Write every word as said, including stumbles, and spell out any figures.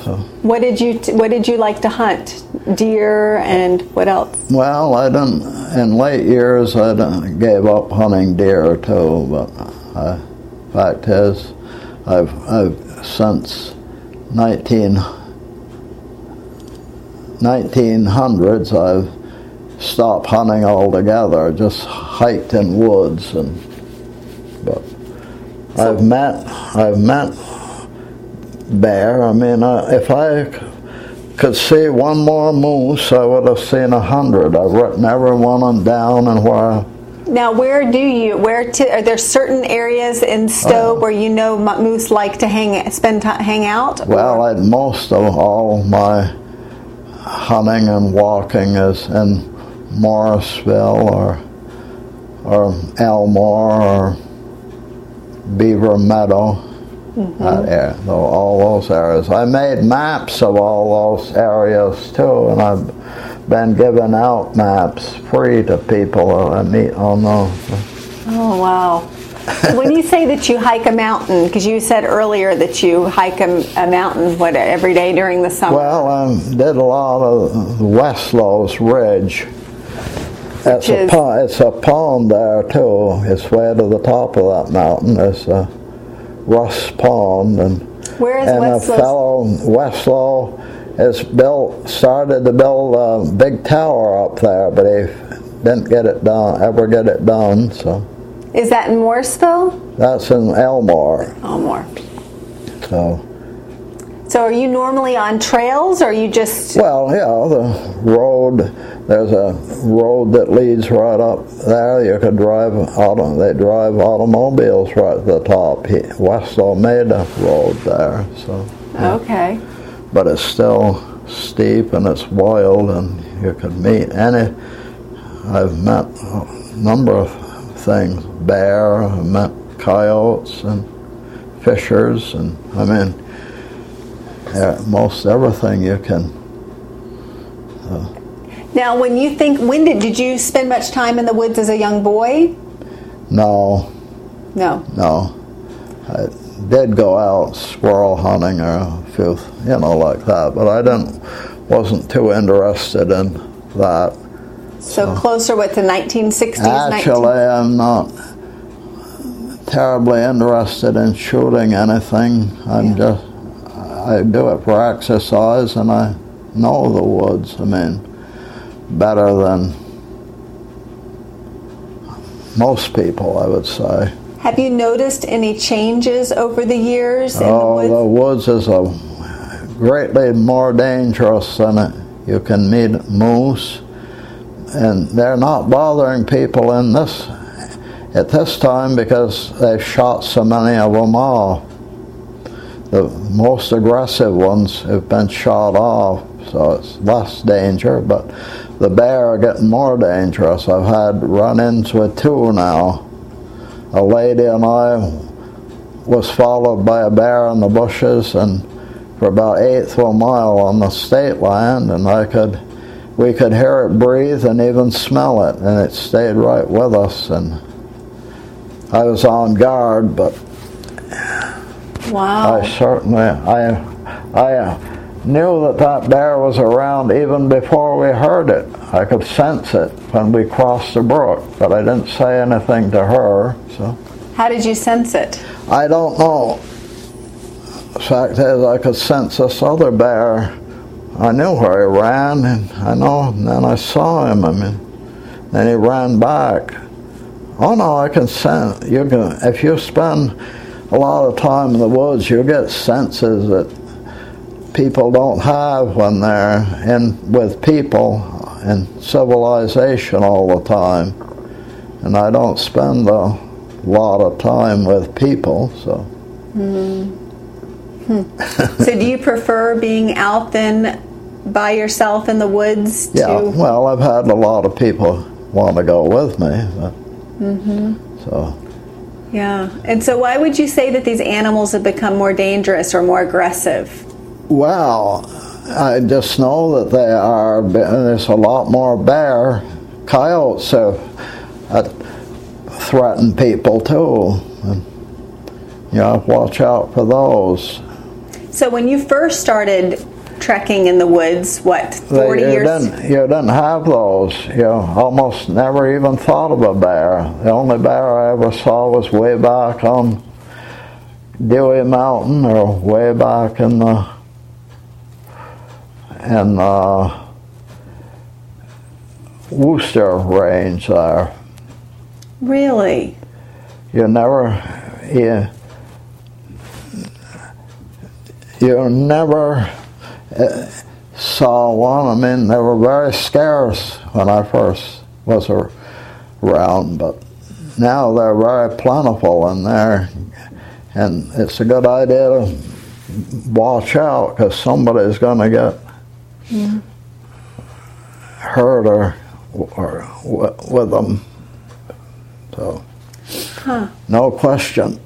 So. What did you What did you like to hunt? Deer and what else? Well, I didn't. In late years, I done gave up hunting deer too. But I, fact is, I've I've since nineteen nineteen hundreds I've stopped hunting altogether. Just hiked in woods and. But So, I've met I've met bear. I mean, I, if I could see one more moose, I would have seen a hundred. I've written every one of them down and where. now, where do you? Where to? Are there certain areas in Stowe Uh, where you know m- moose like to hang spend time, hang out? Well, I, most of all my hunting and walking is in Morrisville or or Elmore or Beaver Meadow. Mm-hmm. That area, all those areas. I made maps of all those areas too, and I've been giving out maps free to people that I meet on those. Oh, wow. When you say that you hike a mountain, because you said earlier that you hike a, a mountain what every day during the summer. Well, I did a lot of Westlow's Ridge. It's a, is, pond, it's a pond there too. It's way to the top of that mountain. It's a Russ Pond, and where is and a Westlow's? fellow Westlow is built started to build a big tower up there, but he didn't get it done. Ever get it done? So Is that in Morrisville? that's in Elmore. Elmore. So. So are you normally on trails, or you just... Well, yeah, the road, there's a road that leads right up there. You could drive, auto, they drive automobiles right to the top. He, Westlaw made a road there, so. Okay. But it's still steep and it's wild, and you could meet any, I've met a number of things, bear, I've met coyotes and fishers, and I mean, yeah, most everything you can. Uh, Now, when you think, when did, did you spend much time in the woods as a young boy? no, No. no. I did go out squirrel hunting or a few, you know, like that, but I didn't, wasn't too interested in that. So, so closer, what, to nineteen sixties? Actually, I'm not terribly interested in shooting anything. I'm yeah. just, I do it for exercise, and I know the woods, I mean, better than most people, I would say. Have you noticed any changes over the years in oh, the woods? the woods is a greatly more dangerous than it. You can meet moose, and they're not bothering people in this at this time because they've shot so many of them off. The most aggressive ones have been shot off, so it's less danger, but the bear are getting more dangerous. I've had run-ins with two now. A lady and I was followed by a bear in the bushes, and for about eighth of a mile on the state land, and I could, we could hear it breathe and even smell it, and it stayed right with us, and I was on guard, but wow. I certainly, I, I knew that that bear was around even before we heard it. I could sense it when we crossed the brook, but I didn't say anything to her. So. How did you sense it? I don't know. The fact is, I could sense this other bear. I knew where he ran, and I know, and then I saw him, I mean, then he ran back. Oh no, I can sense, you can, if you spend a lot of time in the woods, you get senses that people don't have when they're in with people in civilization all the time. And I don't spend a lot of time with people, so. Mm. Hmm. So do you prefer being out then by yourself in the woods? To... Yeah, well, I've had a lot of people want to go with me. But, mm-hmm. So. Yeah, and so why would you say that these animals have become more dangerous or more aggressive? Well, I just know that they are, there's a lot more bear. Coyotes have uh, threatened people too. And, you know, watch out for those. So when you first started trekking in the woods, what, forty you years? Didn't, you didn't have those. You almost never even thought of a bear. The only bear I ever saw was way back on Dewey Mountain, or way back in the in the Worcester range there. Really? You never, you, you never uh, saw one. I mean, they were very scarce when I first was around, but now they're very plentiful in there, and it's a good idea to watch out, because somebody's going to get mm. hurt or, or with them. So, huh. No question.